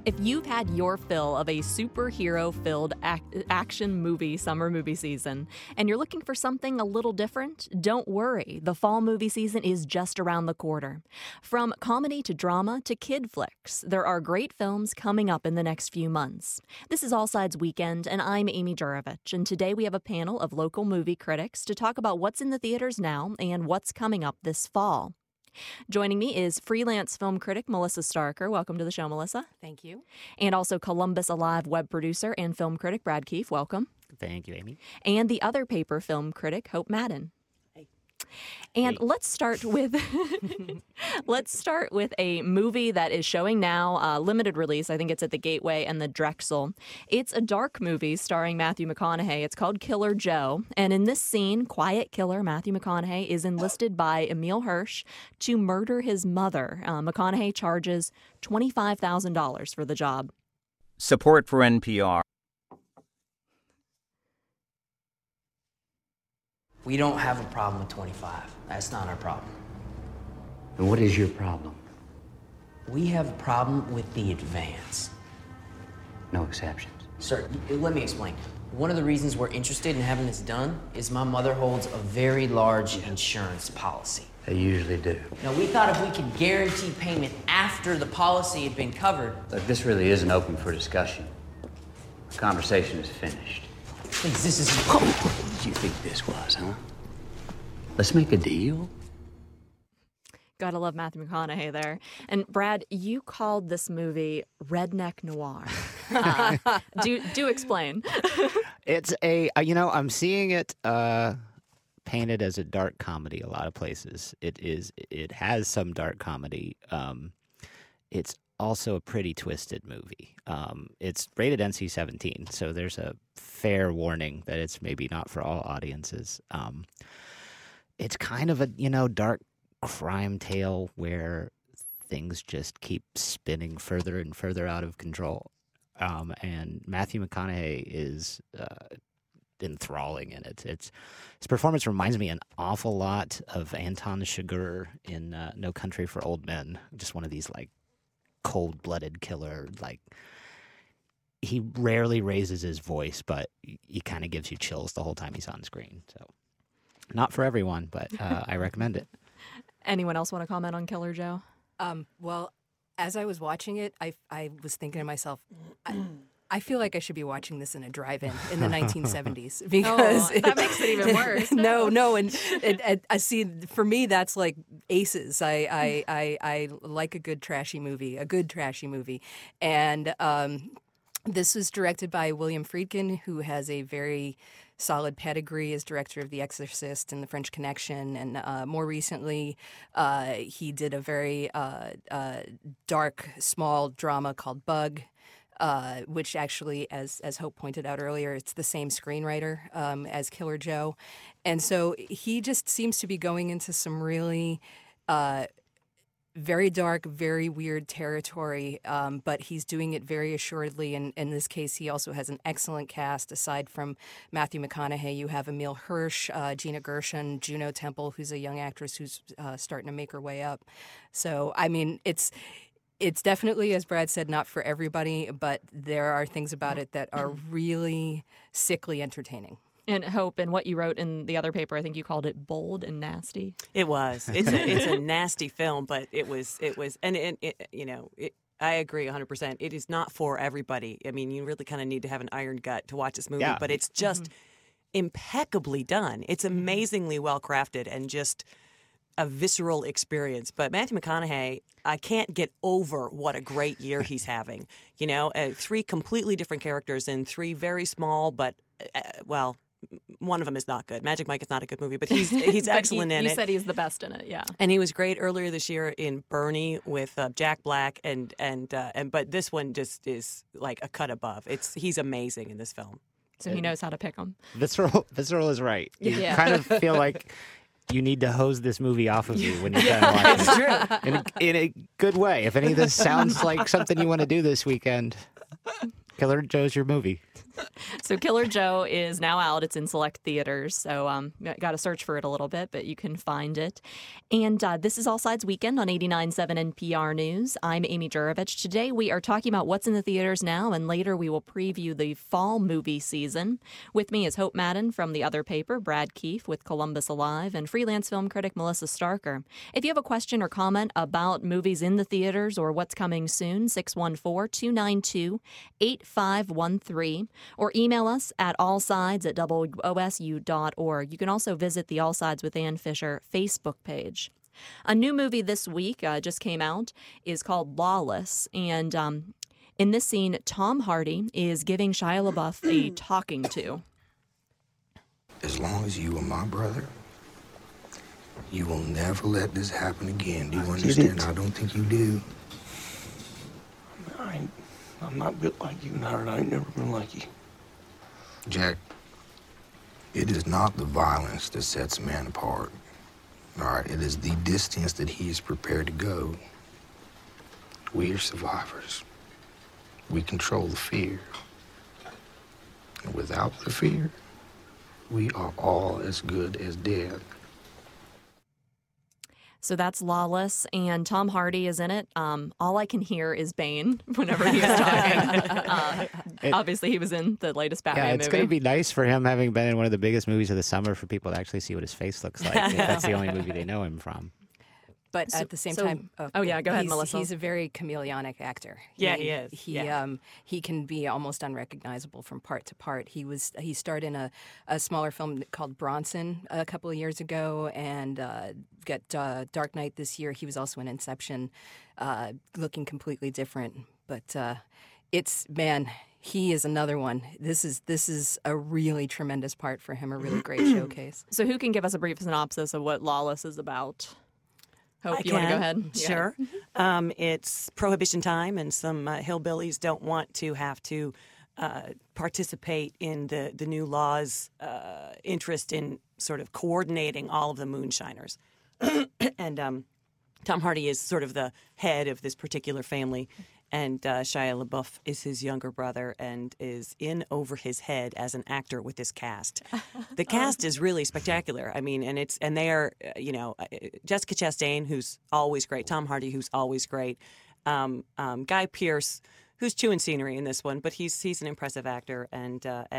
If you've had your fill of a superhero-filled action movie summer movie season, and you're looking for something a little different, don't worry. The fall movie season is just around the corner. From comedy to drama to kid flicks, there are great films coming up in the next few months. This is All Sides Weekend, and I'm Amy Jurovich, and today we have a panel of local movie critics to talk about what's in the theaters now and what's coming up this fall. Joining me is freelance film critic Melissa Starker. Welcome to the show, Melissa. Thank you. And also Columbus Alive web producer and film critic Brad Keefe. Welcome. Thank you, Amy. And the other paper film critic, Hope Madden. And let's start with a movie that is showing now, limited release. I think it's at the Gateway and the Drexel. It's a dark movie starring Matthew McConaughey. It's called Killer Joe. And in this scene, quiet killer Matthew McConaughey is enlisted by Emile Hirsch to murder his mother. McConaughey charges $25,000 for the job. Support for NPR. We don't have a problem with 25. That's not our problem. And what is your problem? We have a problem with the advance. No exceptions. Sir, let me explain. One of the reasons we're interested in having this done is my mother holds a very large insurance policy. They usually do. Now, we thought if we could guarantee payment after the policy had been covered... Look, this really isn't open for discussion. The conversation is finished. Please, this is... What did you think this was, huh? Let's make a deal? Gotta love Matthew McConaughey there. And Brad, you called this movie redneck noir. Do explain. It's I'm seeing it painted as a dark comedy a lot of places. It has some dark comedy. It's also a pretty twisted movie. It's rated NC-17, so there's a fair warning that it's maybe not for all audiences. It's kind of a, dark crime tale where things just keep spinning further and further out of control. And Matthew McConaughey is enthralling in it. His performance reminds me an awful lot of Anton Chigurh in No Country for Old Men. Just one of these, cold-blooded killer. He rarely raises his voice, but he kind of gives you chills the whole time he's on screen. So, not for everyone, but I recommend it. Anyone else want to comment on Killer Joe? Well, as I was watching it, I was thinking to myself, I feel like I should be watching this in a drive-in in the 1970s because that makes it even worse. No, and I see. For me, that's like Aces. I like a good trashy movie, and this was directed by William Friedkin, who has a very solid pedigree as director of The Exorcist and The French Connection, and more recently, he did a very dark, small drama called Bug. Which actually, as Hope pointed out earlier, it's the same screenwriter as Killer Joe. And so he just seems to be going into some really very dark, very weird territory, but he's doing it very assuredly. And in this case, he also has an excellent cast. Aside from Matthew McConaughey, you have Emile Hirsch, Gina Gershon, Juno Temple, who's a young actress who's starting to make her way up. So, I mean, It's definitely, as Brad said, not for everybody, but there are things about it that are really sickly entertaining. And Hope, and what you wrote in the other paper, I think you called it bold and nasty. It was. It's a nasty film, but it was, and I agree 100%. It is not for everybody. I mean, you really kind of need to have an iron gut to watch this movie, but it's just impeccably done. It's amazingly well crafted and just a visceral experience. But Matthew McConaughey, I can't get over what a great year he's having. 3 completely different characters in 3 very small, but, one of them is not good. Magic Mike is not a good movie, but he's excellent in it. You said he's the best in it, yeah. And he was great earlier this year in Bernie with Jack Black, but this one just is like a cut above. He's amazing in this film. So he knows how to pick them. Visceral is right. You Yeah. kind of feel like you need to hose this movie off of you when you're done watching It's true. in a good way. If any of this sounds like something you want to do this weekend, Killer Joe's your movie. So Killer Joe is now out. It's in select theaters. So got to search for it a little bit, but you can find it. And this is All Sides Weekend on 89.7 NPR News. I'm Amy Jurovich. Today we are talking about what's in the theaters now, and later we will preview the fall movie season. With me is Hope Madden from The Other Paper, Brad Keefe with Columbus Alive, and freelance film critic Melissa Starker. If you have a question or comment about movies in the theaters or what's coming soon, 614-292-8513, or email us at allsides@wosu.org. You can also visit the All Sides with Ann Fisher Facebook page. A new movie this week just came out is called Lawless, and in this scene, Tom Hardy is giving Shia LaBeouf a talking to. As long as you are my brother, you will never let this happen again. Do you understand? I don't think you do. I'm not built like you, Howard. I ain't never been like you. Jack, it is not the violence that sets a man apart. All right, it is the distance that he is prepared to go. We are survivors. We control the fear. And without the fear, we are all as good as dead. So that's Lawless, and Tom Hardy is in it. All I can hear is Bane whenever he is talking. Obviously, he was in the latest Batman movie. It's going to be nice for him having been in one of the biggest movies of the summer for people to actually see what his face looks like. That's the only movie they know him from. But at the same time, go ahead, Melissa. He's a very chameleonic actor. Yeah, he is. He can be almost unrecognizable from part to part. He starred in a smaller film called Bronson a couple of years ago, and got Dark Knight this year. He was also in Inception, looking completely different. But he is another one. This is a really tremendous part for him. A really great showcase. So who can give us a brief synopsis of what Lawless is about? Hope you want to go ahead? Sure. It's Prohibition time, and some hillbillies don't want to have to participate in the new law's interest in sort of coordinating all of the moonshiners. And Tom Hardy is sort of the head of this particular family, and Shia LaBeouf is his younger brother and is in over his head as an actor with this cast. The cast is really spectacular. I mean, and they are, Jessica Chastain, who's always great, Tom Hardy, who's always great, Guy Pearce, who's chewing scenery in this one, but he's an impressive actor, and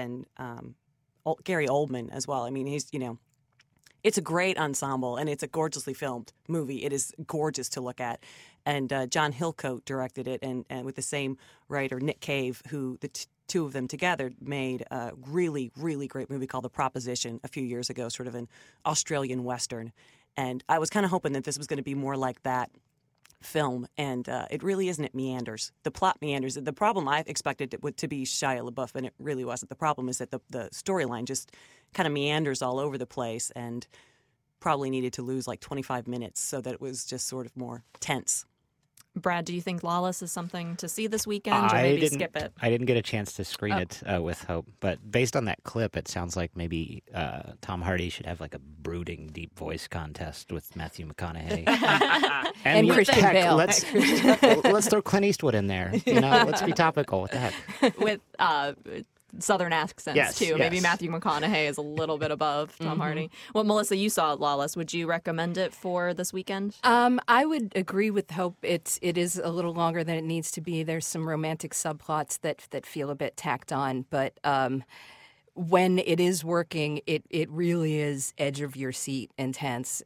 Gary Oldman as well. I mean, he's it's a great ensemble, and it's a gorgeously filmed movie. It is gorgeous to look at. And John Hillcoat directed it, and with the same writer, Nick Cave, who the two of them together made a really, really great movie called The Proposition a few years ago, sort of an Australian Western. And I was kind of hoping that this was going to be more like that film, and it really isn't. It meanders. The plot meanders. The problem I expected it to be Shia LaBeouf, and it really wasn't. The problem is that the storyline just kind of meanders all over the place, and probably needed to lose like 25 minutes so that it was just sort of more tense. Brad, do you think Lawless is something to see this weekend, or maybe skip it? I didn't get a chance to screen it with Hope, but based on that clip, it sounds like maybe Tom Hardy should have like a brooding, deep voice contest with Matthew McConaughey and Christian Bale. Let's throw Clint Eastwood in there. Let's be topical. What the heck? With Southern accents, too. Maybe Matthew McConaughey is a little bit above Tom Hardy. Well, Melissa, you saw Lawless. Would you recommend it for this weekend? I would agree with Hope. It is a little longer than it needs to be. There's some romantic subplots that feel a bit tacked on, but when it is working, it really is edge of your seat intense.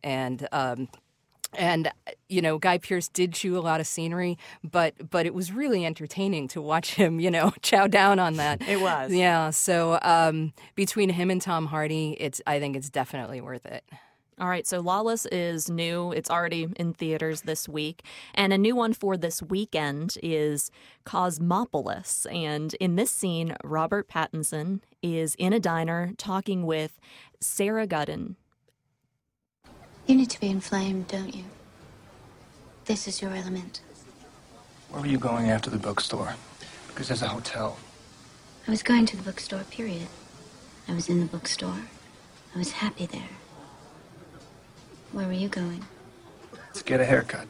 And Guy Pearce did chew a lot of scenery, but it was really entertaining to watch him, chow down on that. It was. Yeah. So between him and Tom Hardy, I think it's definitely worth it. All right, so Lawless is new. It's already in theaters this week. And a new one for this weekend is Cosmopolis. And in this scene, Robert Pattinson is in a diner talking with Sarah Gudden. You need to be inflamed, don't you? This is your element. Where were you going after the bookstore? Because there's a hotel. I was going to the bookstore, period. I was in the bookstore. I was happy there. Where were you going? To get a haircut.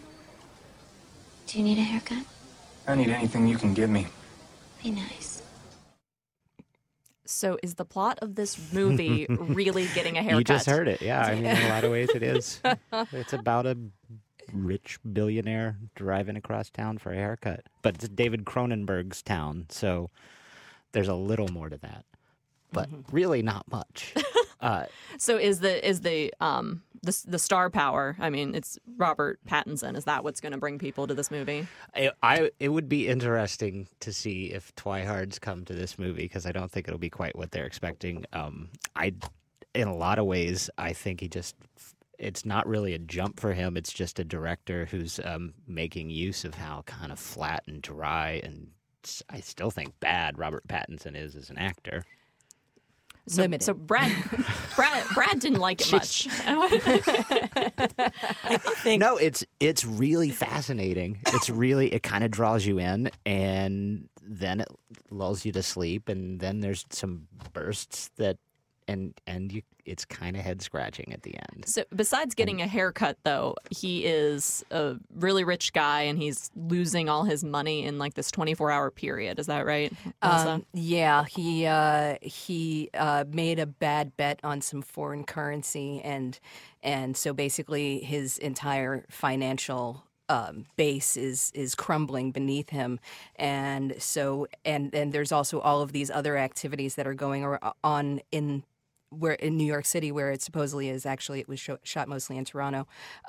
Do you need a haircut? I need anything you can give me. Be nice. So is the plot of this movie really getting a haircut? You just heard it. Yeah, I mean, in a lot of ways it is. It's about a rich billionaire driving across town for a haircut. But it's David Cronenberg's town, so there's a little more to that. But really not much. So is the star power? I mean, it's Robert Pattinson. Is that what's going to bring people to this movie? It would be interesting to see if Twihards come to this movie, because I don't think it'll be quite what they're expecting. In a lot of ways, I think it's not really a jump for him. It's just a director who's making use of how kind of flat and dry and I still think bad Robert Pattinson is as an actor. So Brad didn't like it much. I think no, it's really fascinating. It kind of draws you in, and then it lulls you to sleep, and then there's some bursts that, it's kind of head scratching at the end. So besides getting a haircut, though, he is a really rich guy, and he's losing all his money in like this 24-hour period. Is that right? Yeah, he made a bad bet on some foreign currency, and so basically his entire financial base is crumbling beneath him, and so and there's also all of these other activities that are going on in New York City, where it supposedly is. Actually, it was shot mostly in Toronto.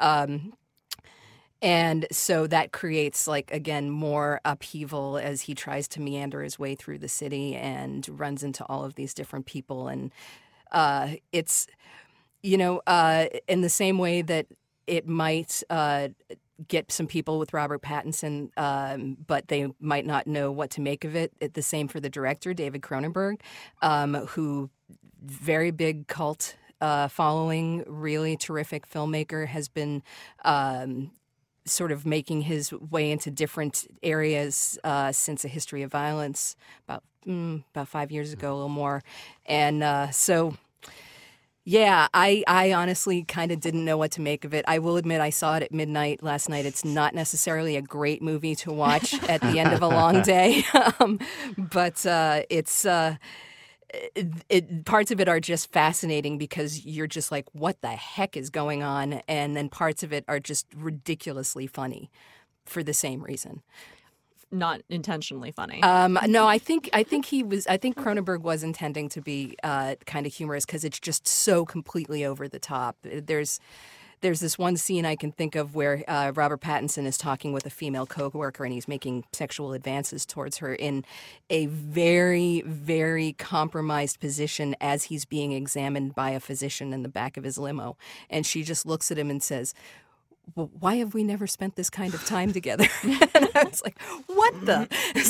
And so that creates, like, again, more upheaval as he tries to meander his way through the city and runs into all of these different people. And it's, in the same way that it might get some people with Robert Pattinson, but they might not know what to make of it. The same for the director, David Cronenberg, who very big cult following, really terrific filmmaker, has been sort of making his way into different areas since A History of Violence about 5 years ago, a little more. And so, yeah, I honestly kind of didn't know what to make of it. I will admit I saw it at midnight last night. It's not necessarily a great movie to watch at the end of a long day, but it's... parts of it are just fascinating because you're just like, what the heck is going on? And then parts of it are just ridiculously funny for the same reason. Not intentionally funny. No, I think Cronenberg was intending to be kind of humorous because it's just so completely over the top. There's this one scene I can think of where Robert Pattinson is talking with a female coworker, and he's making sexual advances towards her in a very, very compromised position as he's being examined by a physician in the back of his limo. And she just looks at him and says, well, why have we never spent this kind of time together? And I was like, what the?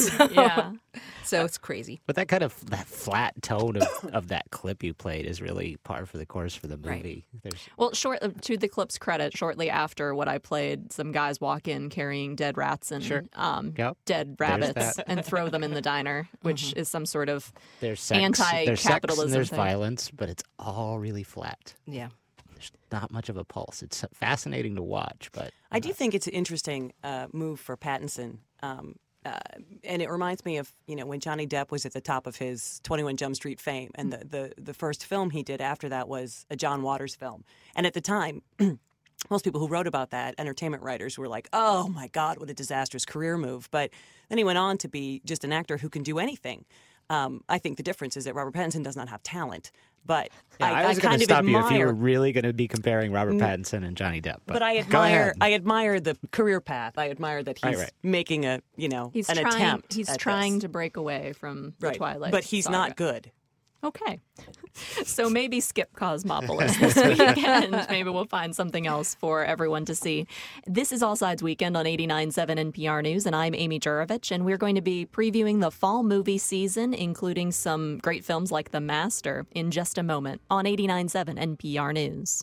So it's crazy. But that flat tone of that clip you played is really par for the course for the movie. Right. Well, to the clip's credit, shortly after what I played, some guys walk in carrying dead rats and dead rabbits and throw them in the diner, which is some sort of anti-capitalism there's sex and there's thing. violence, but it's all really flat. Yeah. There's not much of a pulse. It's fascinating to watch, but I do think it's an interesting move for Pattinson. And it reminds me of, when Johnny Depp was at the top of his 21 Jump Street fame, and the first film he did after that was a John Waters film. And at the time, most people who wrote about that, entertainment writers, were like, oh my God, what a disastrous career move. But then he went on to be just an actor who can do anything. I think the difference is that Robert Pattinson does not have talent. But I was going kind to of stop admire, you if you were really going to be comparing Robert Pattinson and Johnny Depp. But I admire the career path. I admire that he's making an attempt. He's trying to break away from the Twilight but he's saga. not good. Okay. So maybe skip Cosmopolis this weekend. Maybe we'll find something else for everyone to see. This is All Sides Weekend on 89.7 NPR News, and I'm Amy Jurovich, and we're going to be previewing the fall movie season, including some great films like The Master, in just a moment on 89.7 NPR News.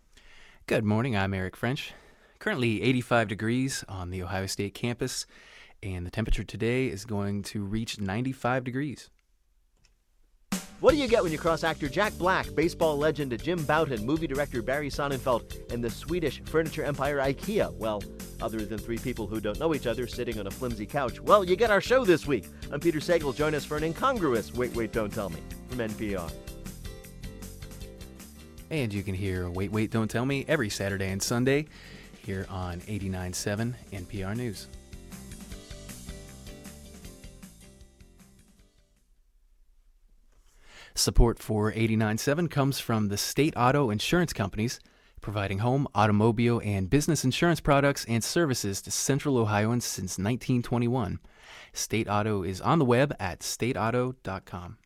Good morning, I'm Eric French. Currently 85 degrees on the Ohio State campus, and the temperature today is going to reach 95 degrees. What do you get when you cross actor Jack Black, baseball legend Jim Bouton, movie director Barry Sonnenfeld, and the Swedish furniture empire IKEA? Well, other than three people who don't know each other sitting on a flimsy couch, well, you get our show this week. I'm Peter Sagal. Join us for an incongruous Wait, Don't Tell Me from NPR. And you can hear Wait, Don't Tell Me every Saturday and Sunday here on 89.7 NPR News. Support for 89.7 comes from the State Auto Insurance Companies, providing home, automobile, and business insurance products and services to Central Ohioans since 1921. State Auto is on the web at stateauto.com.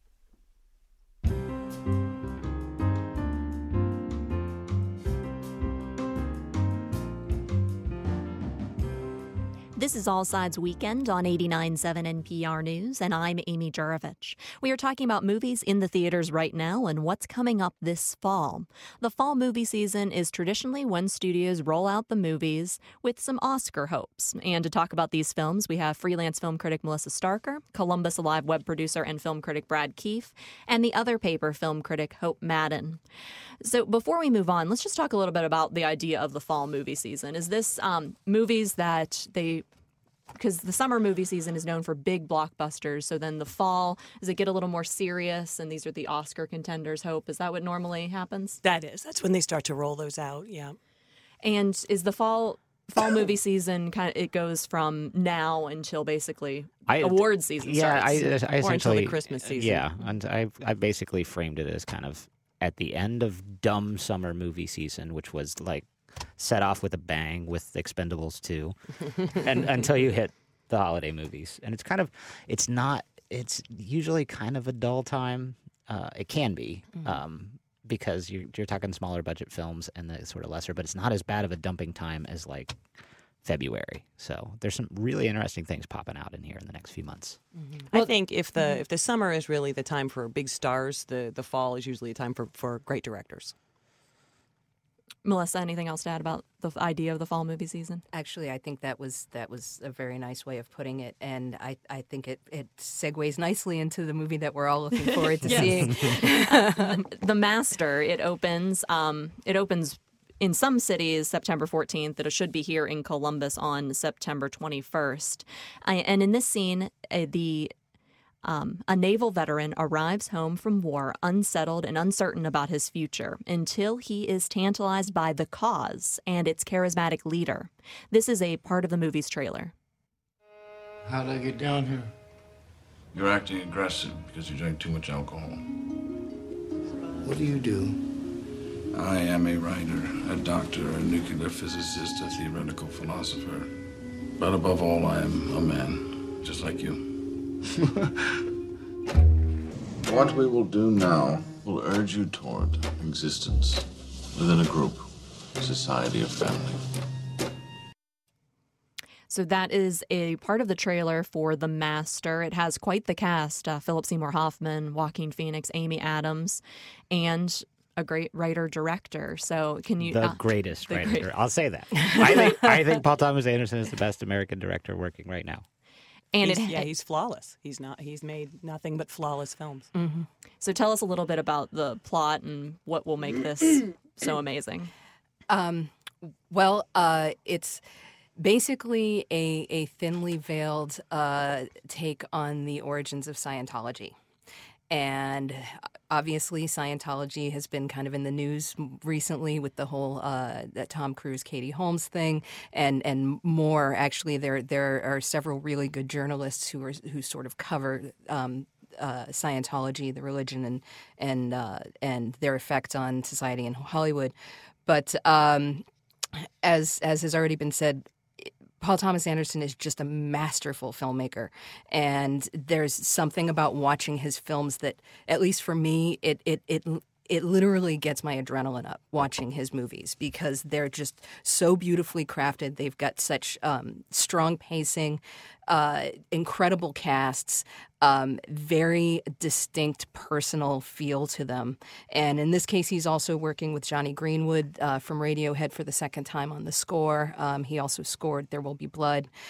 This is All Sides Weekend on 89.7 NPR News, and I'm Amy Jurovich. We are talking about movies in the theaters right now and what's coming up this fall. The fall movie season is traditionally when studios roll out the movies with some Oscar hopes. And to talk about these films, we have freelance film critic Melissa Starker, Columbus Alive web producer and film critic Brad Keefe, and the Other Paper film critic Hope Madden. So before we move on, let's just talk a little bit about the idea of the fall movie season. Is this movies that because the summer movie season is known for big blockbusters, so then the fall, does it get a little more serious, and these are the Oscar contenders, Hope? Is that what normally happens? That's when they start to roll those out, yeah. And is the fall movie season it goes from now until basically award season starts? I essentially, or until the Christmas season. Yeah, and I basically framed it as kind of at the end of dumb summer movie season, which was like set off with a bang with Expendables 2 and until you hit the holiday movies. And it's usually kind of a dull time. It can be because you're talking smaller budget films and the sort of lesser, but it's not as bad of a dumping time as like February. So there's some really interesting things popping out in here in the next few months. Mm-hmm. I think if the summer is really the time for big stars, the fall is usually a time for great directors. Melissa, anything else to add about the idea of the fall movie season? Actually, I think that was a very nice way of putting it, and I think it segues nicely into the movie that we're all looking forward to seeing. The Master. It opens in some cities September 14th. It should be here in Columbus on September 21st. And in this scene, a naval veteran arrives home from war unsettled and uncertain about his future until he is tantalized by the cause and its charismatic leader. This is a part of the movie's trailer. How'd I get down here? You're acting aggressive because you drank too much alcohol. What do you do? I am a writer, a doctor, a nuclear physicist, a theoretical philosopher. But above all, I am a man, just like you. What we will do now will urge you toward existence within a group, a society, a family. So that is a part of the trailer for The Master. It has quite the cast: Philip Seymour Hoffman, Joaquin Phoenix, Amy Adams, and a great writer-director. So can you... The greatest writer. I'll say that. I think Paul Thomas Anderson is the best American director working right now. And he's flawless. He's made nothing but flawless films. Mm-hmm. So tell us a little bit about the plot and what will make this so amazing. It's basically a thinly veiled take on the origins of Scientology. And obviously, Scientology has been kind of in the news recently with the whole that Tom Cruise, Katie Holmes thing, and more. Actually, there are several really good journalists who sort of cover Scientology, the religion, and their effect on society and Hollywood. But as has already been said, Paul Thomas Anderson is just a masterful filmmaker, and there's something about watching his films that, at least for me, it literally gets my adrenaline up watching his movies because they're just so beautifully crafted. They've got such strong pacing, incredible casts, very distinct personal feel to them. And in this case, he's also working with Johnny Greenwood from Radiohead for the second time on the score. He also scored There Will Be Blood.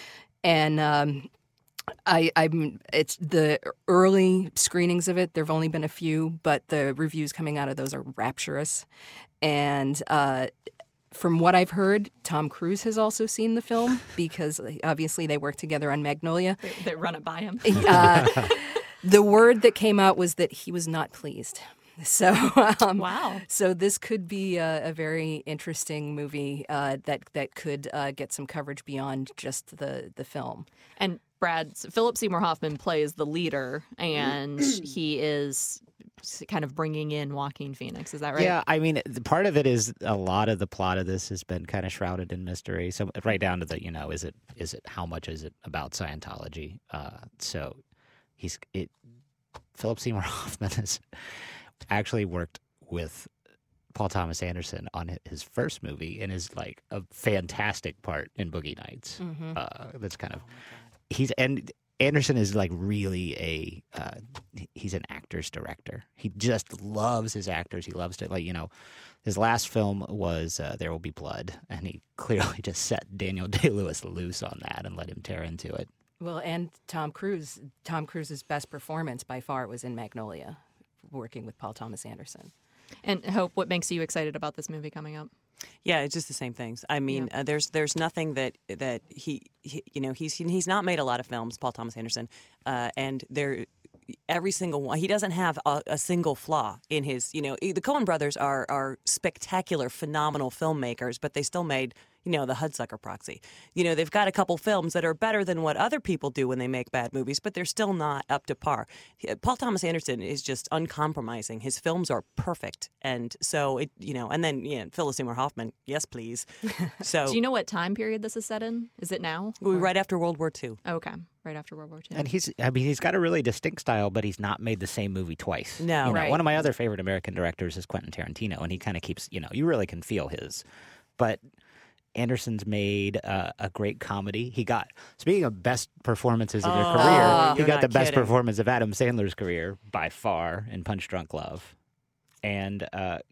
And it's the early screenings of it. There've only been a few, but the reviews coming out of those are rapturous. And from what I've heard, Tom Cruise has also seen the film because obviously they work together on Magnolia. They run it by him. The word that came out was that he was not pleased. So wow. So this could be a very interesting movie that could get some coverage beyond just the film. And Philip Seymour Hoffman plays the leader, and he is kind of bringing in Joaquin Phoenix. Is that right? Yeah, I mean, part of it is a lot of the plot of this has been kind of shrouded in mystery. So right down to the, is it how much is it about Scientology? So Philip Seymour Hoffman has actually worked with Paul Thomas Anderson on his first movie and is like a fantastic part in Boogie Nights. Mm-hmm. That's kind of Anderson is like really he's an actor's director. He just loves his actors. He loves to his last film was There Will Be Blood, and he clearly just set Daniel Day-Lewis loose on that and let him tear into it. Well, and Tom Cruise's best performance by far was in Magnolia, working with Paul Thomas Anderson. And Hope, what makes you excited about this movie coming up? Yeah, it's just the same things. I mean, there's nothing that he's not made a lot of films, Paul Thomas Anderson, and every single one, he doesn't have a single flaw in his. The Coen brothers are spectacular, phenomenal filmmakers, but they still made the Hudsucker Proxy. They've got a couple films that are better than what other people do when they make bad movies, but they're still not up to par. Paul Thomas Anderson is just uncompromising. His films are perfect. And so, and then, Philip Seymour Hoffman, yes, please. So, do you know what time period this is set in? Is it now? Right after World War II. Okay, right after World War II. And he's got a really distinct style, but he's not made the same movie twice. No. Right. One of my other favorite American directors is Quentin Tarantino, and he kind of keeps, you really can feel his. But Anderson's made a great comedy. He got, speaking of best performances of their career, he got the best performance of Adam Sandler's career by far in Punch Drunk Love. And,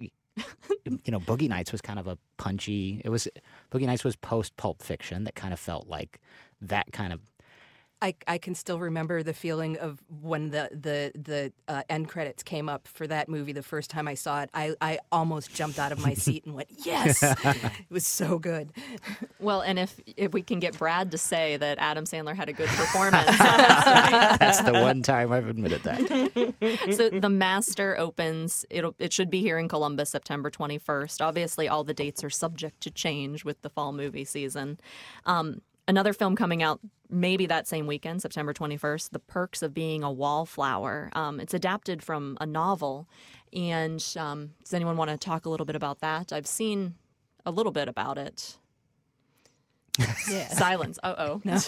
Boogie Nights was kind of a punchy, Boogie Nights was post-Pulp Fiction that kind of felt like that kind of. I can still remember the feeling of when the end credits came up for that movie the first time I saw it. I almost jumped out of my seat and went, yes! It was so good. Well, and if we can get Brad to say that Adam Sandler had a good performance. That's the one time I've admitted that. So The Master opens, it should be here in Columbus, September 21st. Obviously, all the dates are subject to change with the fall movie season. Another film coming out maybe that same weekend, September 21st, The Perks of Being a Wallflower. It's adapted from a novel. And does anyone want to talk a little bit about that? I've seen a little bit about it. Yeah. Silence. Uh-oh. No.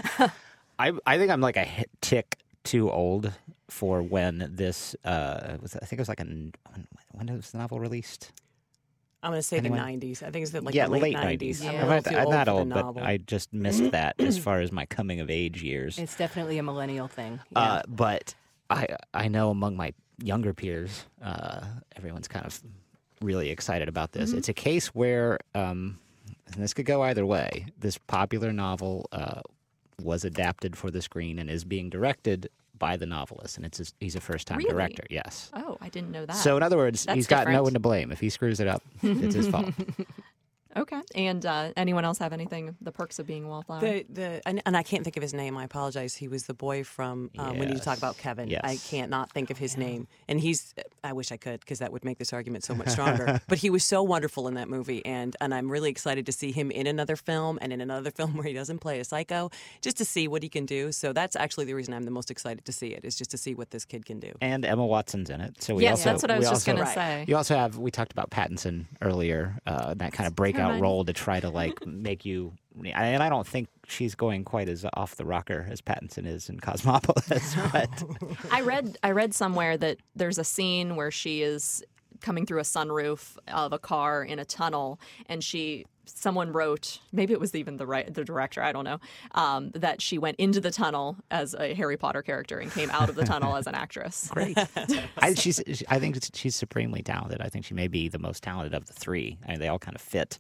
I think I'm like a tick too old for when this, I think it was like when was the novel released? I'm going to say Anyone? The 90s. I think it's the late late 90s. Yeah. I'm not old, but I just missed that as far as my coming of age years. It's definitely a millennial thing. Yeah. But I know among my younger peers, everyone's kind of really excited about this. Mm-hmm. It's a case where, and this could go either way, this popular novel was adapted for the screen and is being directed by the novelist, and he's a first-time Really? director. Yes. Oh, I didn't know that. So in other words, That's he's got different. no one to blame. If he screws it up, it's his fault. Okay. And anyone else have anything? The Perks of Being a Wallflower? And I can't think of his name. I apologize. He was the boy from We Need to Talk About Kevin. Yes. I can't not think of his name. And I wish I could, because that would make this argument so much stronger. But he was so wonderful in that movie, and I'm really excited to see him in another film and in another film where he doesn't play a psycho, just to see what he can do. So that's actually the reason I'm the most excited to see it, is just to see what this kid can do. And Emma Watson's in it. So Yes, that's what I was just going to say. You also have, we talked about Pattinson earlier, that kind of breakout role to try to make you, and I don't think she's going quite as off the rocker as Pattinson is in Cosmopolis. But I read somewhere that there's a scene where she is coming through a sunroof of a car in a tunnel, and someone wrote, maybe it was even the director, I don't know, that she went into the tunnel as a Harry Potter character and came out of the tunnel as an actress. Great. I think she's supremely talented. I think she may be the most talented of the three. I mean, they all kind of fit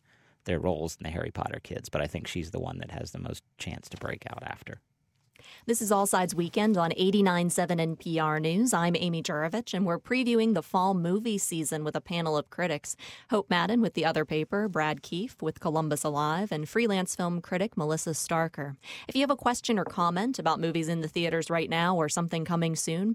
their roles in the Harry Potter kids, but I think she's the one that has the most chance to break out after. This is All Sides Weekend on 89.7 NPR News. I'm Amy Jurovich, and we're previewing the fall movie season with a panel of critics. Hope Madden with The Other Paper, Brad Keefe with Columbus Alive, and freelance film critic Melissa Starker. If you have a question or comment about movies in the theaters right now or something coming soon,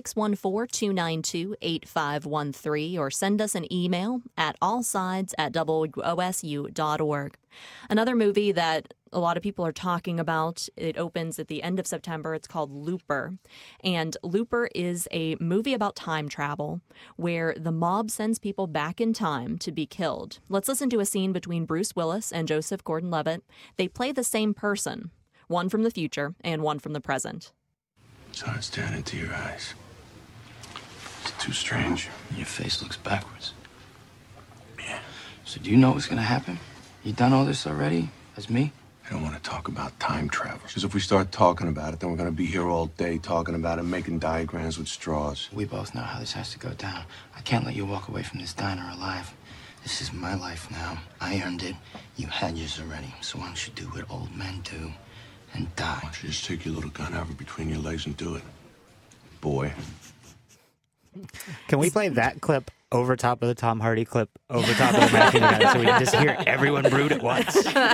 614-292-8513, or send us an email at allsides@wosu.org. Another movie that a lot of people are talking about, it opens at the end of September. It's called Looper. And Looper is a movie about time travel where the mob sends people back in time to be killed. Let's listen to a scene between Bruce Willis and Joseph Gordon-Levitt. They play the same person, one from the future and one from the present. It's hard staring into your eyes. It's too strange. Your face looks backwards. Yeah. So do you know what's gonna happen? You done all this already? As me? I don't want to talk about time travel. Because if we start talking about it, then we're going to be here all day talking about it, making diagrams with straws. We both know how this has to go down. I can't let you walk away from this diner alive. This is my life now. I earned it. You had yours already. So why don't you do what old men do and die? Why don't you just take your little gun out between your legs and do it, boy? Can we play that clip over top of the Tom Hardy clip, over top of the Matthew McConaughey, so we can just hear everyone brood at once?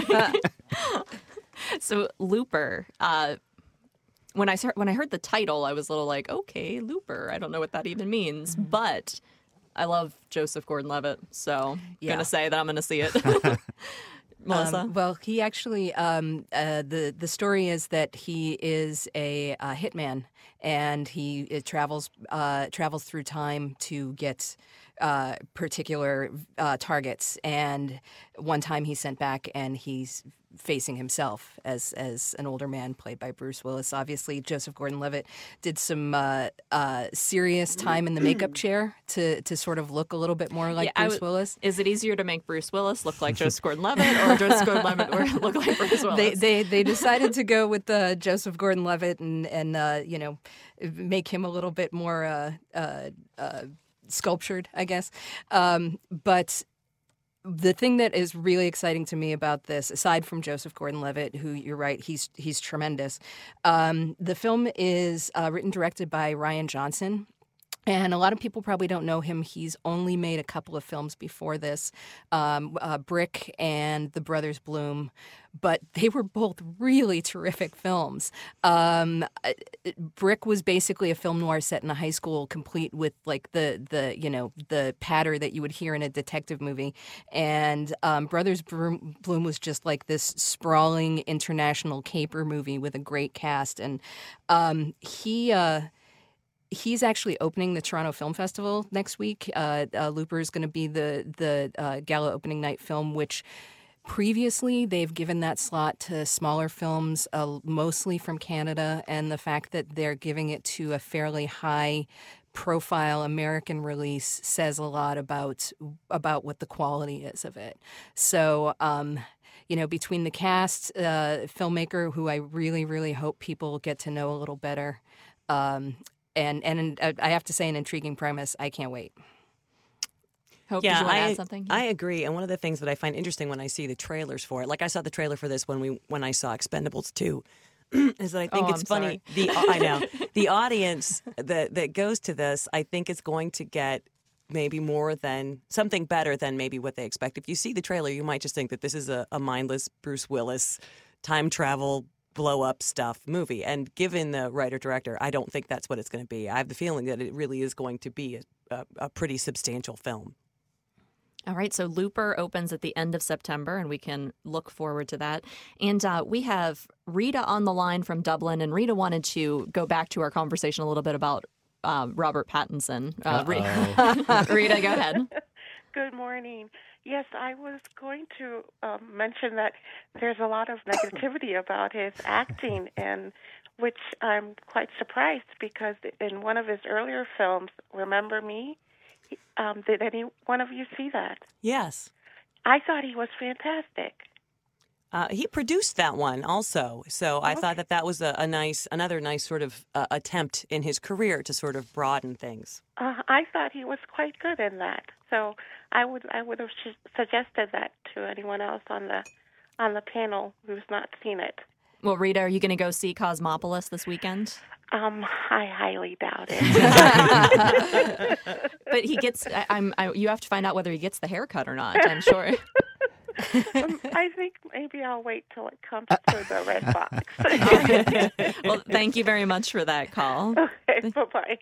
So Looper, when I heard the title, I was a little like, okay, Looper. I don't know what that even means, but I love Joseph Gordon-Levitt, so I'm gonna say that I'm gonna see it. Melissa? Well, he actually, the story is that he is a hitman, and he travels through time to get particular targets. And one time he's sent back, and he's facing himself as an older man played by Bruce Willis. Obviously, Joseph Gordon-Levitt did some serious time in the makeup chair to sort of look a little bit more like Bruce Willis. Is it easier to make Bruce Willis look like Joseph Gordon-Levitt or Joseph Gordon-Levitt look like Bruce Willis? They decided to go with Joseph Gordon-Levitt and you know, make him a little bit more sculptured, I guess. But the thing that is really exciting to me about this, aside from Joseph Gordon-Levitt, who you're right, he's tremendous. The film is written, directed by Rian Johnson. And a lot of people probably don't know him. He's only made a couple of films before this, Brick and The Brothers Bloom, but they were both really terrific films. Brick was basically a film noir set in a high school, complete with like the patter that you would hear in a detective movie. And Brothers Bloom was just like this sprawling international caper movie with a great cast. And he's actually opening the Toronto Film Festival next week. Looper is going to be the gala opening night film, which previously they've given that slot to smaller films, mostly from Canada, and the fact that they're giving it to a fairly high-profile American release says a lot about what the quality is of it. So, you know, between the cast, filmmaker who I really, really hope people get to know a little better, and I have to say, an intriguing premise. I can't wait. Hope, did you want to add something? I agree. And one of the things that I find interesting when I see the trailers for it, like I saw the trailer for this when I saw Expendables 2, is that I think it's funny. I know. The audience that goes to this, I think is going to get maybe more than something better than maybe what they expect. If you see the trailer, you might just think that this is a mindless Bruce Willis time travel blow up stuff movie. And given the writer-director, I don't think that's what it's going to be. I have the feeling that it really is going to be a pretty substantial film. All right, so Looper opens at the end of September, and we can look forward to that. And we have Rita on the line from Dublin, and Rita wanted to go back to our conversation a little bit about Robert Pattinson. Rita, go ahead. Good morning. Yes, I was going to mention that there's a lot of negativity about his acting, and which I'm quite surprised because in one of his earlier films, Remember Me, did any one of you see that? Yes. I thought he was fantastic. He produced that one also, so I thought that was another nice sort of attempt in his career to sort of broaden things. I thought he was quite good in that, so I would have suggested that to anyone else on the panel who's not seen it. Well, Rita, are you going to go see Cosmopolis this weekend? I highly doubt it. But he gets. You have to find out whether he gets the haircut or not. I'm sure. I think maybe I'll wait till it comes to the red box. Well, thank you very much for that call. Okay, bye-bye.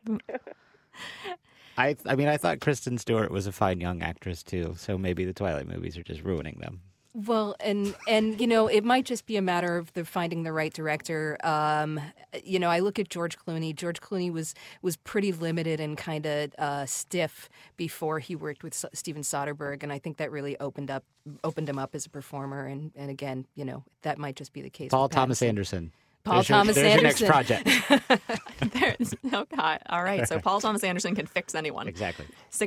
I mean, I thought Kristen Stewart was a fine young actress, too, so maybe the Twilight movies are just ruining them. Well, and it might just be a matter of finding the right director. I look at George Clooney. George Clooney was pretty limited and kind of stiff before he worked with Steven Soderbergh, and I think that really opened him up as a performer. And again, that might just be the case. Paul with Thomas Pattinson. Anderson. Paul Thomas Anderson. There's your next project. Okay. All right. So Paul Thomas Anderson can fix anyone. Exactly.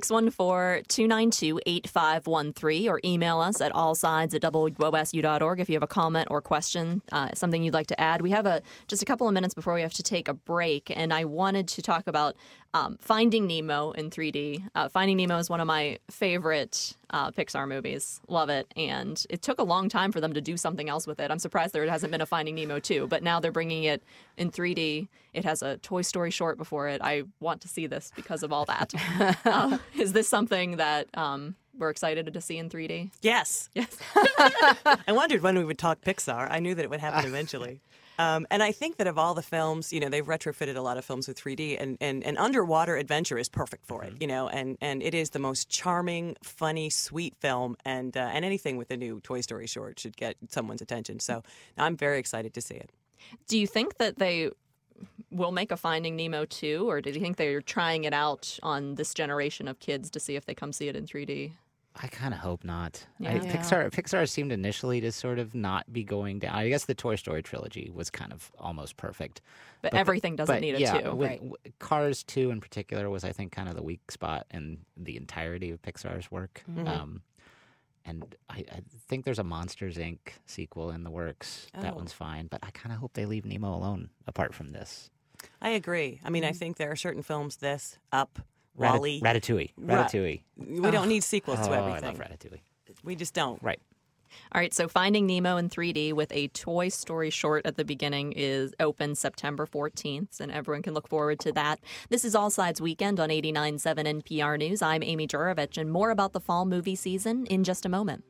614-292-8513 or email us at allsides@wosu.org if you have a comment or question, something you'd like to add. We have just a couple of minutes before we have to take a break, and I wanted to talk about Finding Nemo in 3D. Finding Nemo is one of my favorite Pixar movies. Love it. And it took a long time for them to do something else with it. I'm surprised there hasn't been a Finding Nemo 2, but now they're bringing it in 3D. It has a Toy Story short before it. I want to see this because of all that. Is this something that we're excited to see in 3D? Yes. I wondered when we would talk Pixar. I knew that it would happen eventually. And I think that of all the films, they've retrofitted a lot of films with 3D, and Underwater Adventure is perfect for it, and it is the most charming, funny, sweet film, and anything with the new Toy Story short should get someone's attention. So I'm very excited to see it. Do you think that they will make a Finding Nemo 2, or do you think they're trying it out on this generation of kids to see if they come see it in 3D? I kind of hope not. Yeah. Pixar seemed initially to sort of not be going down. I guess the Toy Story trilogy was kind of almost perfect. But everything doesn't need a 2. Right. Cars 2 in particular was, I think, kind of the weak spot in the entirety of Pixar's work. Mm-hmm. And I think there's a Monsters, Inc. sequel in the works. Oh. That one's fine. But I kind of hope they leave Nemo alone apart from this. I agree. I mean, I think there are certain films, Up, Wall-E. Ratatouille. We don't need sequels to everything. I love Ratatouille. We just don't. Right. All right, so Finding Nemo in 3D with a Toy Story short at the beginning is open September 14th, and everyone can look forward to that. This is All Sides Weekend on 89.7 NPR News. I'm Amy Jurovich, and more about the fall movie season in just a moment.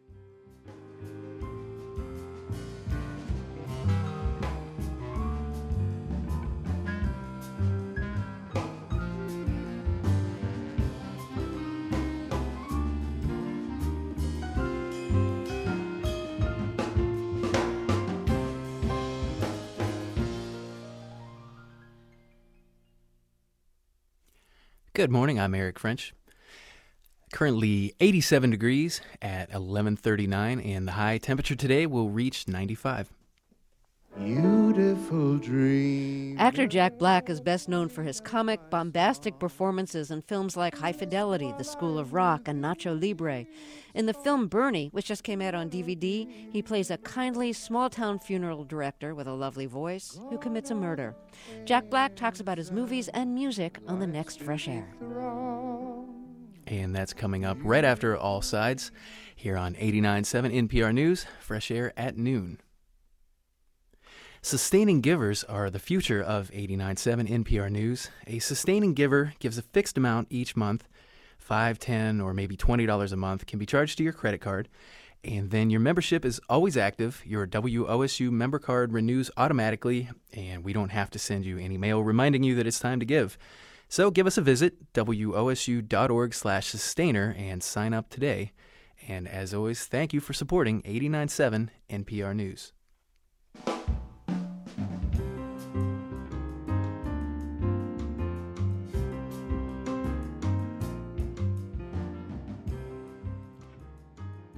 Good morning, I'm Eric French. Currently 87 degrees at 11:39, and the high temperature today will reach 95. Beautiful dream. Actor Jack Black is best known for his comic, bombastic performances in films like High Fidelity, The School of Rock, and Nacho Libre. In the film Bernie, which just came out on DVD, he plays a kindly, small-town funeral director with a lovely voice who commits a murder. Jack Black talks about his movies and music on the next Fresh Air. And that's coming up right after All Sides here on 89.7 NPR News, Fresh Air at noon. Sustaining givers are the future of 89.7 NPR News. A sustaining giver gives a fixed amount each month. $5, $10, or maybe $20 a month can be charged to your credit card. And then your membership is always active. Your WOSU member card renews automatically, and we don't have to send you any mail reminding you that it's time to give. So give us a visit, wosu.org/sustainer, and sign up today. And as always, thank you for supporting 89.7 NPR News.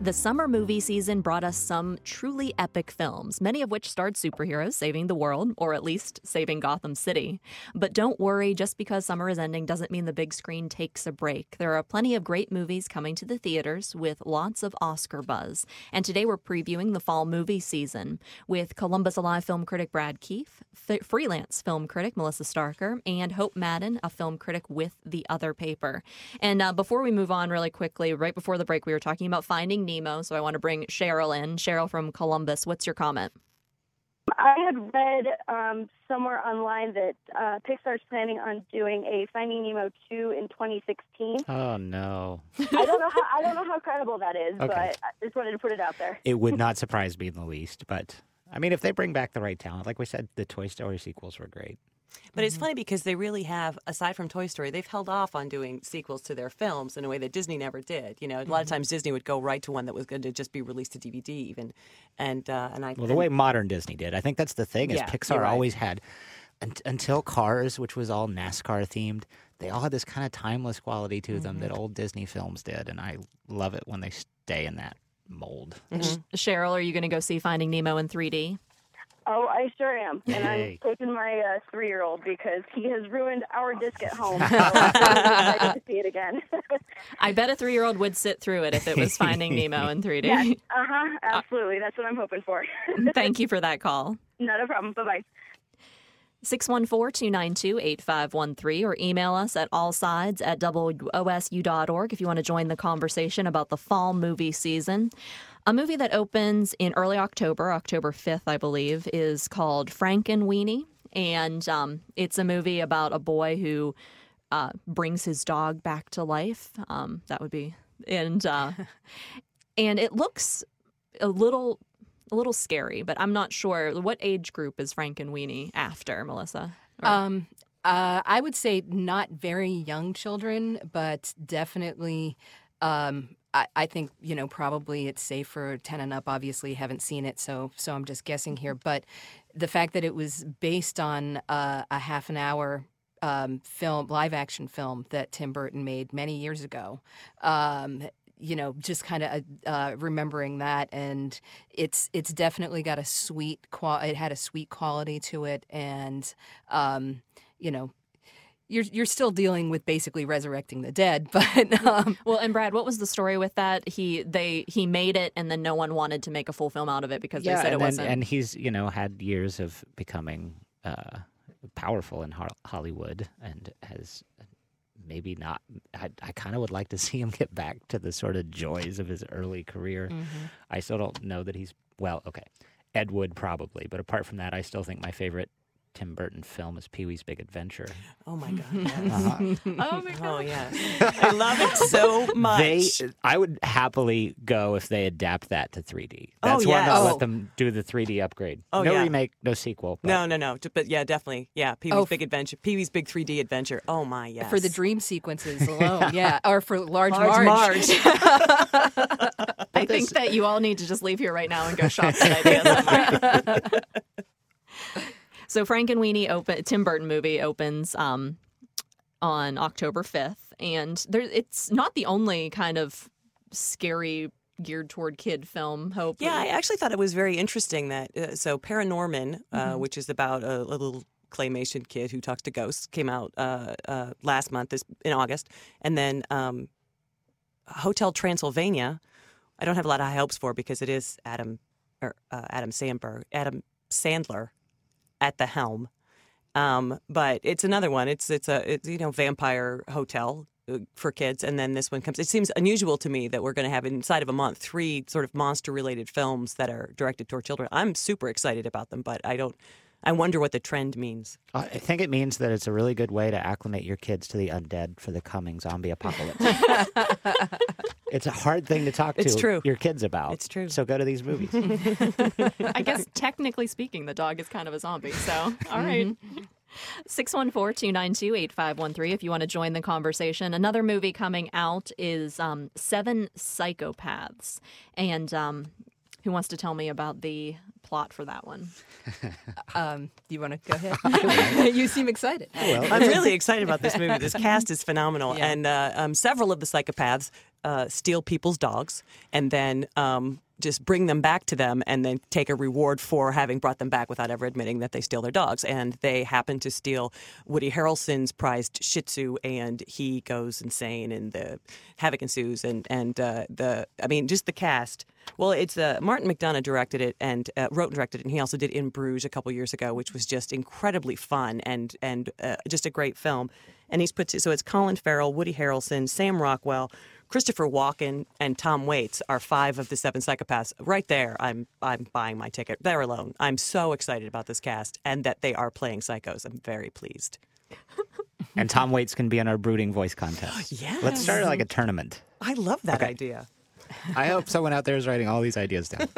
The summer movie season brought us some truly epic films, many of which starred superheroes saving the world, or at least saving Gotham City. But don't worry, just because summer is ending doesn't mean the big screen takes a break. There are plenty of great movies coming to the theaters with lots of Oscar buzz. And today we're previewing the fall movie season with Columbus Alive film critic Brad Keefe, freelance film critic Melissa Starker, and Hope Madden, a film critic with The Other Paper. And before we move on really quickly, right before the break, we were talking about Finding Nemo, so I want to bring Cheryl in. Cheryl from Columbus, what's your comment? I had read somewhere online that Pixar's planning on doing a Finding Nemo 2 in 2016. Oh no! I don't know how credible that is, Okay. but I just wanted to put it out there. It would not surprise me in the least. But I mean, if they bring back the right talent, like we said, the Toy Story sequels were great. But it's funny because they really have, aside from Toy Story, they've held off on doing sequels to their films in a way that Disney never did. You know, a lot of times Disney would go right to one that was going to just be released to DVD even. And I Well, the way modern Disney did, I think that's the thing, is Yeah, Pixar you're right. always had, until Cars, which was all NASCAR themed, they all had this kind of timeless quality to them that old Disney films did, and I love it when they stay in that mold. Cheryl, are you going to go see Finding Nemo in 3D? Oh, I sure am. And Yay. I'm taking my 3-year-old because he has ruined our disc at home. So I'm really excited to see it again. I bet a 3-year-old would sit through it if it was Finding Nemo in 3D. Yes, absolutely. That's what I'm hoping for. Thank you for that call. Not a problem. Bye-bye. 614-292-8513 or email us at allsides@wosu.org if you want to join the conversation about the fall movie season. A movie that opens in early October, October 5th, I believe, is called Frankenweenie. And it's a movie about a boy who brings his dog back to life. That would be... And it looks a little scary, but I'm not sure. What age group is Frankenweenie after, Melissa? I would say not very young children, but definitely I think, probably it's safe for 10 and up. Obviously, haven't seen it, so I'm just guessing here. But the fact that it was based on a half an hour live action film that Tim Burton made many years ago, just kind of remembering that, and it's definitely got a sweet it had a sweet quality to it, and you're still dealing with basically resurrecting the dead, but well, and Brad, what was the story with that? He made it, and then no one wanted to make a full film out of it because they said it wasn't. And he's had years of becoming powerful in Hollywood, and has maybe not. I kind of would like to see him get back to the sort of joys of his early career. I still don't know that he's Ed Wood probably, but apart from that, I still think my favorite Tim Burton film is Pee-wee's Big Adventure. Oh my God! Yes. Oh my God! Oh yes, I love it so much. I would happily go if they adapt that to 3D. That's one that let them do the 3D upgrade. No remake, no sequel. But... No. But yeah, definitely. Yeah, Pee-wee's Big Adventure, Pee-wee's Big 3D Adventure. Oh my, yes. For the dream sequences alone, yeah, or for Large Marge. I think that you all need to just leave here right now and go shop that idea somewhere. So Frankenweenie, Tim Burton movie, opens on October 5th, and it's not the only kind of scary geared toward kid film. Hope. Yeah, I actually thought it was very interesting that so Paranorman, which is about a little claymation kid who talks to ghosts, came out last month in August, and then Hotel Transylvania. I don't have a lot of high hopes for because it is Adam Sandler at the helm, but it's another one. It's vampire hotel for kids, and then this one comes. It seems unusual to me that we're going to have inside of a month 3 sort of monster-related films that are directed toward children. I'm super excited about them, but I wonder what the trend means. I think it means that it's a really good way to acclimate your kids to the undead for the coming zombie apocalypse. It's a hard thing to talk to your kids about. It's true. So go to these movies. I guess technically speaking, the dog is kind of a zombie. So, all right. 614-292-8513 if you want to join the conversation. Another movie coming out is Seven Psychopaths. And Who wants to tell me about the plot for that one? You want to go ahead? You seem excited. I'm really excited about this movie. This cast is phenomenal. Yeah. And several of the psychopaths steal people's dogs and then just bring them back to them and then take a reward for having brought them back without ever admitting that they steal their dogs. And they happen to steal Woody Harrelson's prized Shih Tzu, and he goes insane, and the havoc ensues. And just the cast. Well, it's Martin McDonagh directed it and wrote and directed it, and he also did In Bruges a couple years ago, which was just incredibly fun and just a great film. And he's so it's Colin Farrell, Woody Harrelson, Sam Rockwell, Christopher Walken, and Tom Waits are 5 of the 7 psychopaths. Right there, I'm buying my ticket. There alone. I'm so excited about this cast and that they are playing psychos. I'm very pleased. And Tom Waits can be in our brooding voice contest. Yes. Let's start like a tournament. I love that idea. I hope someone out there is writing all these ideas down.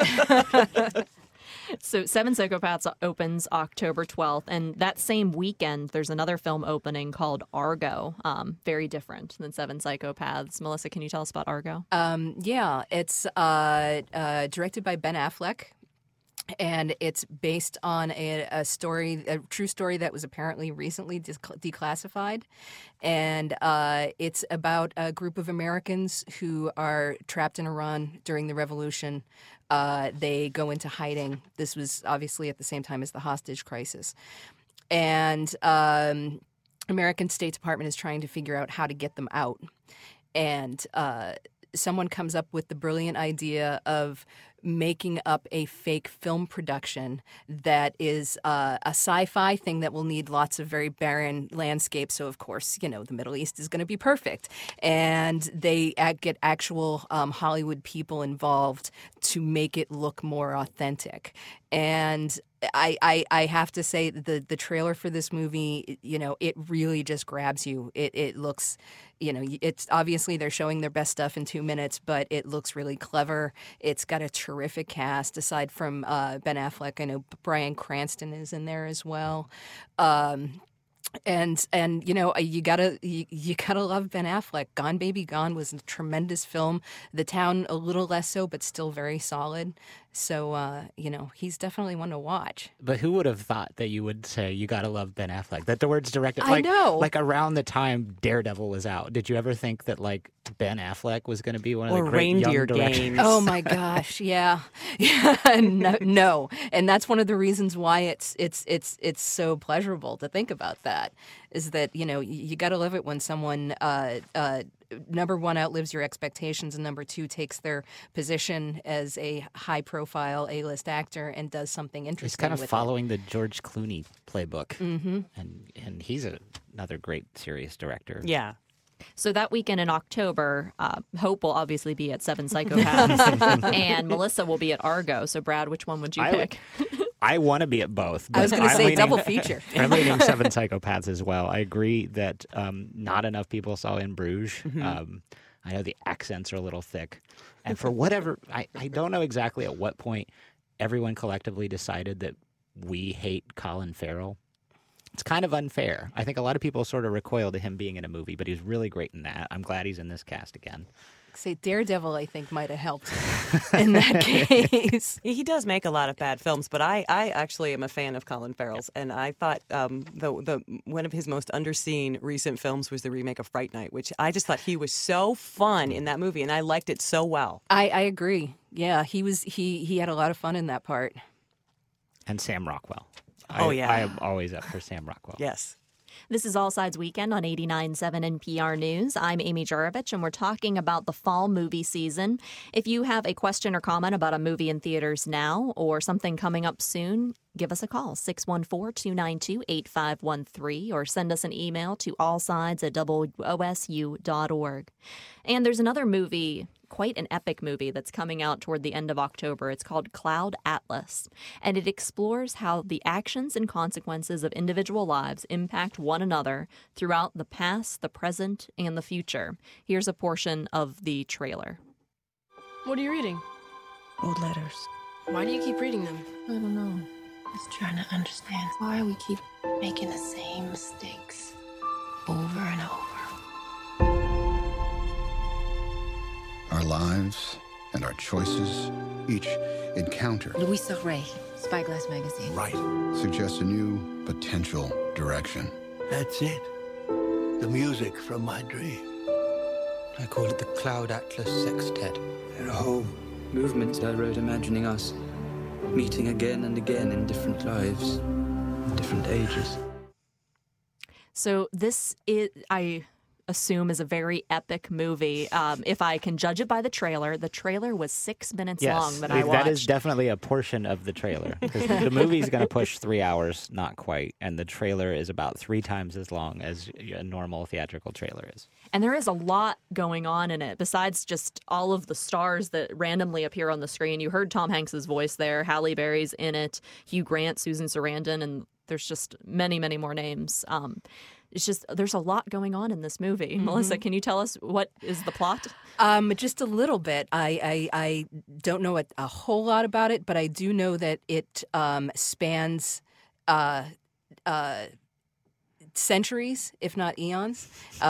So 7 Psychopaths opens October 12th, and that same weekend there's another film opening called Argo. Very different than 7 Psychopaths. Melissa, can you tell us about Argo? Yeah, it's directed by Ben Affleck. And it's based on a true story that was apparently recently declassified. And it's about a group of Americans who are trapped in Iran during the revolution. They go into hiding. This was obviously at the same time as the hostage crisis. And American State Department is trying to figure out how to get them out. And someone comes up with the brilliant idea of making up a fake film production that is a sci-fi thing that will need lots of very barren landscapes. So, of course, the Middle East is going to be perfect. And they get actual Hollywood people involved to make it look more authentic. And I have to say the trailer for this movie, it really just grabs you. It looks, it's obviously they're showing their best stuff in 2 minutes, but it looks really clever. It's got a terrific cast aside from Ben Affleck. I know Bryan Cranston is in there as well. And you gotta love Ben Affleck. Gone Baby Gone was a tremendous film. The Town a little less so, but still very solid. So he's definitely one to watch. But who would have thought that you would say you gotta love Ben Affleck? That the word's directed. I know. Like around the time Daredevil was out, did you ever think that like Ben Affleck was going to be one of the great Reindeer young directors? Games. Oh my gosh, yeah. No, and that's one of the reasons why it's so pleasurable to think about that. Is that you got to love it when someone number one outlives your expectations, and number two takes their position as a high-profile A-list actor and does something interesting. He's kind of with following the George Clooney playbook, mm-hmm. and he's another great serious director. Yeah. So that weekend in October, Hope will obviously be at 7 Psychopaths, and Melissa will be at Argo. So, Brad, which one would you pick? I want to be at both. I was going to say double feature. I'm leaning 7 Psychopaths as well. I agree that not enough people saw In Bruges. Mm-hmm. I know the accents are a little thick. And for whatever, I don't know exactly at what point everyone collectively decided that we hate Colin Farrell. It's kind of unfair. I think a lot of people sort of recoil to him being in a movie, but he's really great in that. I'm glad he's in this cast again. Say Daredevil, I think, might have helped in that case. He does make a lot of bad films, but I actually am a fan of Colin Farrell's, and I thought the one of his most underseen recent films was the remake of Fright Night, which I just thought he was so fun in that movie, and I liked it so well. I agree. Yeah, he had a lot of fun in that part. And Sam Rockwell. I am always up for Sam Rockwell. Yes. This is All Sides Weekend on 89.7 NPR News. I'm Amy Jurovich, and we're talking about the fall movie season. If you have a question or comment about a movie in theaters now or something coming up soon, give us a call, 614-292-8513, or send us an email to allsides@wosu.org. And there's another movie, quite an epic movie, that's coming out toward the end of October. It's called Cloud Atlas, and it explores how the actions and consequences of individual lives impact one another throughout the past, the present, and the future. Here's a portion of the trailer. What are you reading? Old letters. Why do you keep reading them? I don't know. Just trying to understand why we keep making the same mistakes over and over. Our lives and our choices, each encounter, Louis Sarray, Spyglass Magazine. right, suggests a new potential direction. That's it. The music from my dream. I call it the Cloud Atlas Sextet. At home. Movements I wrote imagining us meeting again and again in different lives, in different ages. So this is, I assume, is a very epic movie. If I can judge it by the trailer was 6 minutes long that I watched. That is definitely a portion of the trailer. 'Cause the movie's going to push 3 hours, not quite, and the trailer is about 3 times as long as a normal theatrical trailer is. And there is a lot going on in it, besides just all of the stars that randomly appear on the screen. You heard Tom Hanks' voice there. Halle Berry's in it, Hugh Grant, Susan Sarandon, and there's just many, many more names. It's just, there's a lot going on in this movie. Mm-hmm. Melissa, can you tell us what is the plot? Just a little bit. I don't know a whole lot about it, but I do know that it spans centuries, if not eons.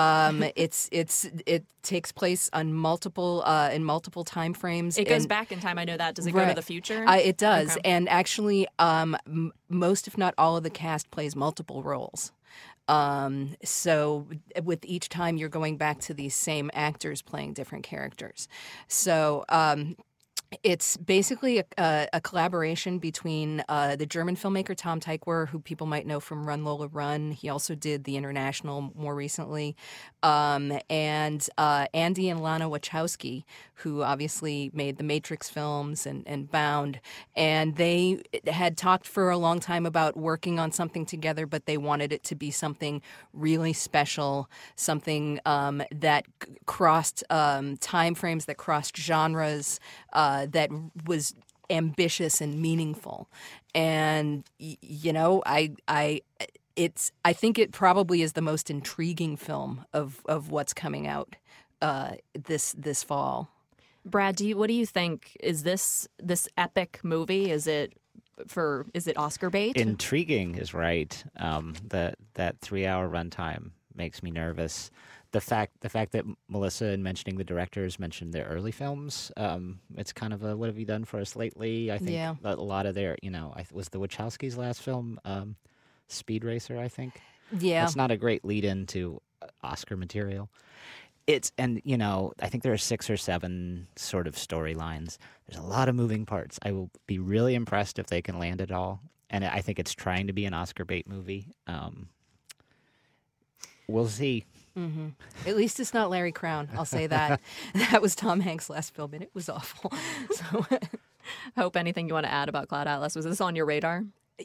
It takes place on multiple in multiple time frames. It goes back in time. I know that. Does it go to the future? It does, Okay. and actually, most, if not all, of the cast plays multiple roles. So with each time you're going back to these same actors playing different characters. So it's basically a collaboration between the German filmmaker Tom Tykwer, who people might know from Run Lola Run. He also did The International more recently, and Andy and Lana Wachowski, who obviously made the Matrix films and Bound. And they had talked for a long time about working on something together, but they wanted it to be something really special, something that crossed time frames, that crossed genres, that was ambitious and meaningful. And I think it probably is the most intriguing film of what's coming out this fall. Brad, what do you think? Is this epic movie? Is it Oscar bait? Intriguing is right. That 3-hour runtime makes me nervous. The fact that Melissa, in mentioning the directors, mentioned their early films, it's kind of a what have you done for us lately? I think a lot of their, was the Wachowskis' last film, Speed Racer, I think. Yeah. That's not a great lead-in to Oscar material. I think there are 6 or 7 sort of storylines. There's a lot of moving parts. I will be really impressed if they can land it all. And I think it's trying to be an Oscar bait movie. We'll see. Mm-hmm. At least it's not Larry Crown. I'll say that. That was Tom Hanks' last film, and it was awful. So, Hope, anything you want to add about Cloud Atlas? Was this on your radar?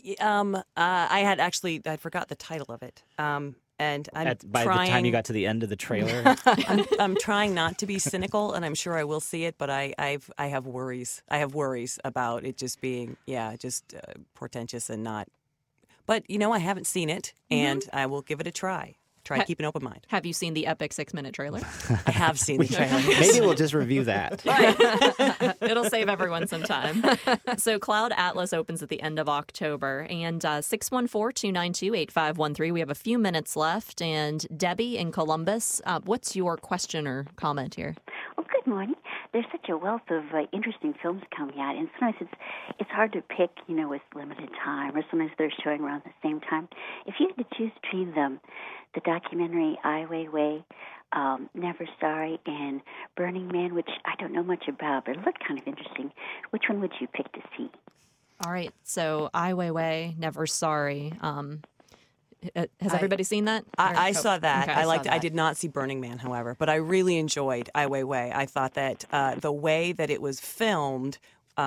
I forgot the title of it. And by the time you got to the end of the trailer, I'm trying not to be cynical, and I'm sure I will see it. But I have worries. I have worries about it just being portentous and not. But I haven't seen it, and I will give it a try. Try to keep an open mind. Have you seen the epic 6-minute trailer? I have seen the trailer. Maybe we'll just review that. Right. It'll save everyone some time. So Cloud Atlas opens at the end of October. And 614-292-8513. We have a few minutes left. And Debbie in Columbus, what's your question or comment here? Well, good morning. There's such a wealth of interesting films coming out, and sometimes it's hard to pick, with limited time, or sometimes they're showing around the same time. If you had to choose between them, the documentary Ai Weiwei, Never Sorry, and Burning Man, which I don't know much about, but it looked kind of interesting, which one would you pick to see? All right, so Ai Weiwei, Never Sorry. Has everybody seen that? I saw that. Okay, I liked it. I did not see Burning Man, however, but I really enjoyed Ai Weiwei. I thought that the way that it was filmed,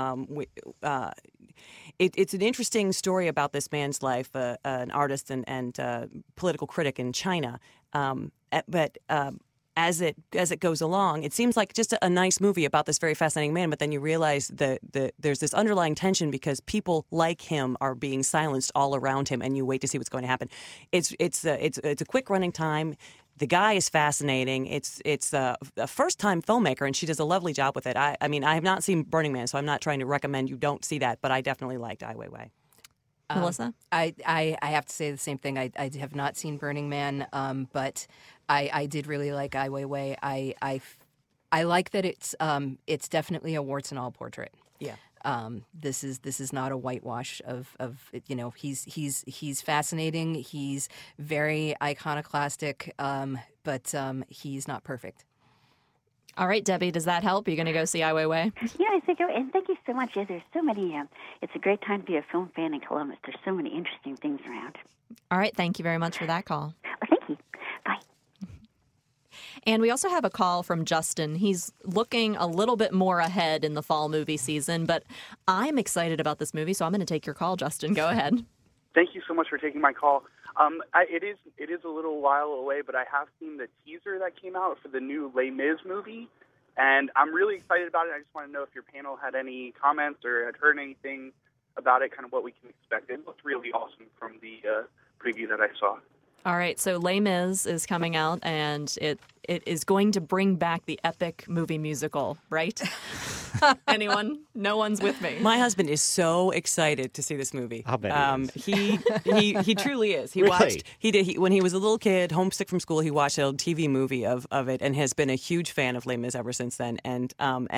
it's an interesting story about this man's life, an artist and political critic in China. But as it goes along, it seems like just a nice movie about this very fascinating man. But then you realize that there's this underlying tension because people like him are being silenced all around him, and you wait to see what's going to happen. It's a quick running time. The guy is fascinating. It's a first-time filmmaker, and she does a lovely job with it. I mean, I have not seen Burning Man, so I'm not trying to recommend you don't see that, but I definitely liked Ai Weiwei. Melissa? I have to say the same thing. I have not seen Burning Man, but I did really like Ai Weiwei. I like that it's definitely a warts and all portrait. Yeah. This is not a whitewash of he's fascinating. He's very iconoclastic, but he's not perfect. All right, Debbie, does that help? Are you going to go see Ai Weiwei? Yeah, I think, and thank you so much. Yeah, there's so many. It's a great time to be a film fan in Columbus. There's so many interesting things around. All right, thank you very much for that call. Well, thank you. Bye. And we also have a call from Justin. He's looking a little bit more ahead in the fall movie season, but I'm excited about this movie, so I'm going to take your call, Justin. Go ahead. Thank you so much for taking my call. It is a little while away, but I have seen the teaser that came out for the new Les Mis movie, and I'm really excited about it. I just want to know if your panel had any comments or had heard anything about it, kind of what we can expect. It looked really awesome from the preview that I saw. All right, so Les Mis is coming out, and it is going to bring back the epic movie musical, right? Anyone? No one's with me. My husband is so excited to see this movie. I'll bet he truly is. He Really? watched. He did. When he was a little kid, homesick from school, he watched an old TV movie of it, and has been a huge fan of Les Mis ever since then. And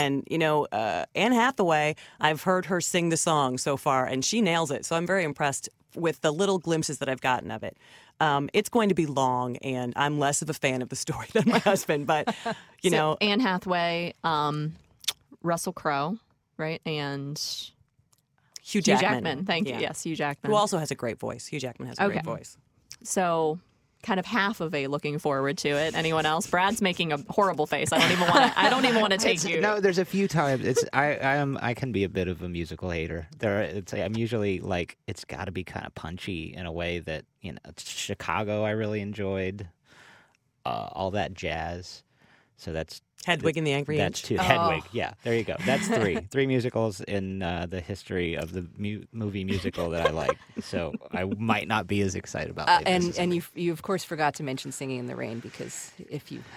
Anne Hathaway, I've heard her sing the song so far, and she nails it. So I'm very impressed with the little glimpses that I've gotten of it. It's going to be long, and I'm less of a fan of the story than my husband. But you know, Anne Hathaway, Russell Crowe, right, and Hugh Jackman. Thank you. Yeah. Yes, Hugh Jackman, who also has a great voice. Hugh Jackman has a great voice. So, kind of half of a looking forward to it. Anyone else? Brad's making a horrible face. I don't even want to take you. No, there's a few times. I can be a bit of a musical hater. I'm usually like, it's got to be kind of punchy in a way that, Chicago I really enjoyed, all that jazz. So that's Hedwig and the Angry Inch. That's two. Hedwig. Yeah, there you go. That's three musicals in the history of the movie musical that I like. So I might not be as excited about it. And you of course forgot to mention Singing in the Rain, because if you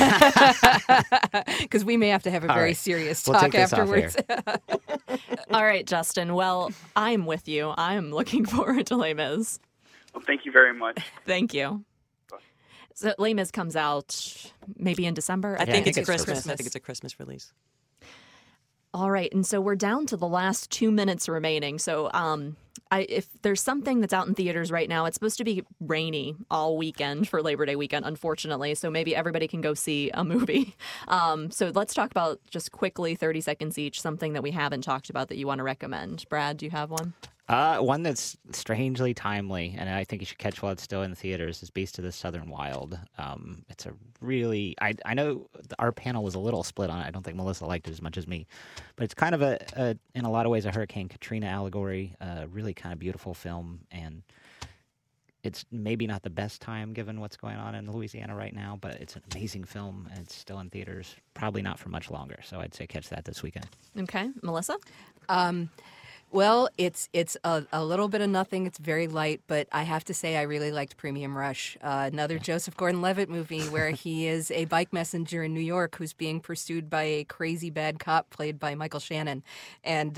because we may have to have a very serious talk afterwards. All right, Justin. Well, I'm with you. I'm looking forward to Les Mis. Well, thank you very much. Thank you. So Les Mis comes out maybe in December? I think it's Christmas. I think it's a Christmas release. All right, and so we're down to the last 2 minutes remaining. So if there's something that's out in theaters right now, it's supposed to be rainy all weekend for Labor Day weekend, unfortunately. So maybe everybody can go see a movie. So let's talk about, just quickly, 30 seconds each, something that we haven't talked about that you want to recommend. Brad, do you have one? One that's strangely timely, and I think you should catch while it's still in the theaters, is Beast of the Southern Wild. It's a really... I know our panel was a little split on it. I don't think Melissa liked it as much as me. But it's kind of, in a lot of ways, a Hurricane Katrina allegory. Really kind of beautiful film, and it's maybe not the best time given what's going on in Louisiana right now, but it's an amazing film, and it's still in theaters. Probably not for much longer, so I'd say catch that this weekend. Okay. Melissa? Well, it's a little bit of nothing. It's very light, but I have to say I really liked Premium Rush, another Joseph Gordon-Levitt movie where he is a bike messenger in New York who's being pursued by a crazy bad cop played by Michael Shannon. And,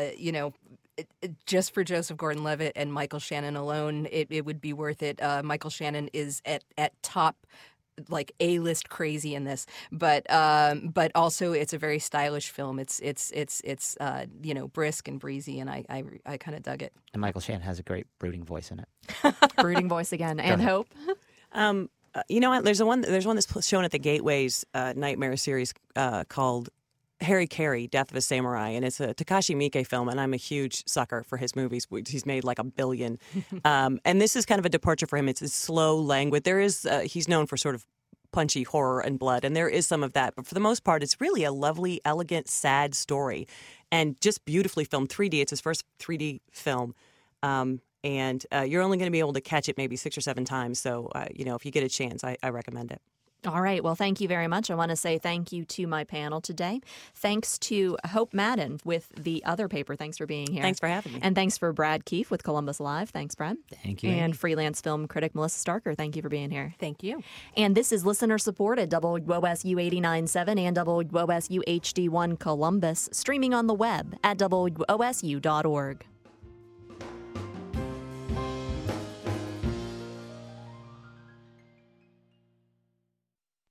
just for Joseph Gordon-Levitt and Michael Shannon alone, it would be worth it. Michael Shannon is at top, like, A-list crazy in this, but also it's a very stylish film. It's brisk and breezy, and I kind of dug it. And Michael Shannon has a great brooding voice in it. Brooding voice again. And Hope? You know what? There's one that's shown at the Gateways Nightmare series called Harry Carey, Death of a Samurai, and it's a Takashi Miike film, and I'm a huge sucker for his movies. He's made like 1 billion. And this is kind of a departure for him. It's slow, languid. There is, he's known for sort of punchy horror and blood, and there is some of that. But for the most part, it's really a lovely, elegant, sad story, and just beautifully filmed. 3D. It's his first 3D film. And you're only going to be able to catch it maybe 6 or 7 times. So, if you get a chance, I recommend it. All right. Well, thank you very much. I want to say thank you to my panel today. Thanks to Hope Madden with The Other Paper. Thanks for being here. Thanks for having me. And thanks for Brad Keefe with Columbus Live. Thanks, Brad. Thank you. And freelance film critic Melissa Starker. Thank you for being here. Thank you. And this is listener supported WOSU 89.7 and WOSU HD1 Columbus, streaming on the web at WOSU.org.